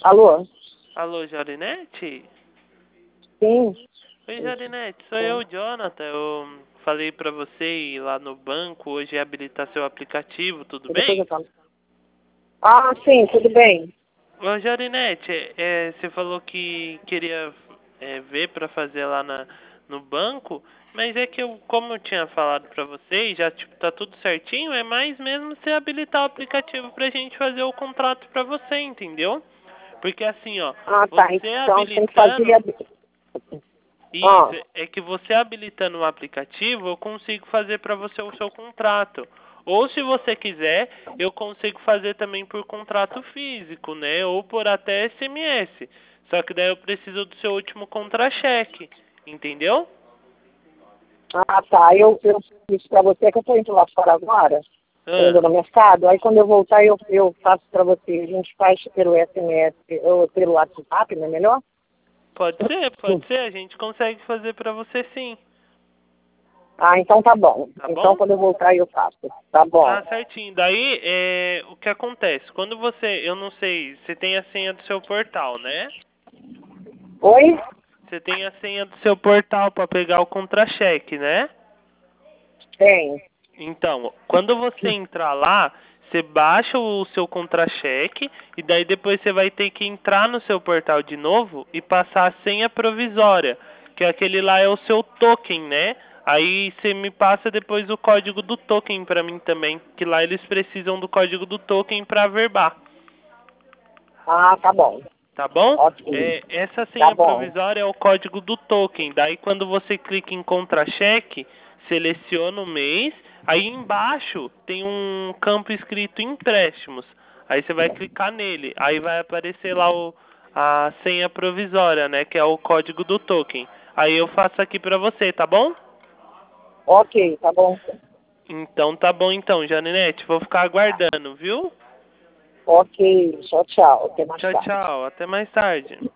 Alô? Alô, Jorinete? Sim. Oi, Jorinete, sou eu, Jonathan. Eu falei pra você ir lá no banco hoje habilitar seu aplicativo, tudo Depois eu bem? falo. Ah, sim, tudo bem. Ô, Jorinete, você falou que queria ver pra fazer lá no banco, mas é que como eu tinha falado pra você, e já tipo, tá tudo certinho, é mais mesmo você habilitar o aplicativo pra gente fazer o contrato pra você, entendeu? Porque assim, ó, Ah, tá. você Então tem que fazer... habilitando. Ah, Isso, é que você habilitando o aplicativo, eu consigo fazer para você o seu contrato. Ou se você quiser, eu consigo fazer também por contrato físico, né? Ou por até SMS. Só que daí eu preciso do seu último contra-cheque, entendeu? ah, tá. Eu disse pra você que eu tô indo lá fora agora. Tô indo Ah, no mercado. Aí quando eu voltar, eu faço pra você. A gente faz pelo SMS ou pelo WhatsApp, não é melhor? pode ser, a gente consegue fazer para você sim, Ah, então tá bom. tá Então bom? quando eu voltar, eu faço. Tá bom. Ah, certinho. Daí, o que acontece? Quando você, eu não sei, você tem a senha do seu portal, né? Oi? Você tem a senha do seu portal para pegar o contra-cheque, né? Tem. Então, quando você entrar lá, você baixa o seu contra-cheque e daí depois você vai ter que entrar no seu portal de novo e passar a senha provisória, que aquele lá é o seu token, né? Aí você me passa depois o código do token para mim também, que lá eles precisam do código do token para averbar. Ah, tá bom. Tá bom? Ok. Essa Tá senha bom. provisória é o código do token. Daí quando você clica em contra-cheque, seleciona o mês, aí embaixo tem um campo escrito empréstimos. Aí você vai clicar nele, aí vai aparecer lá a senha provisória, né, que é o código do token. Aí eu faço aqui pra você, tá bom? Ok, tá bom. Então tá bom então, Janinete, vou ficar aguardando, viu? Ok, tchau, tchau. Até mais Tchau, tarde. tchau, até mais tarde.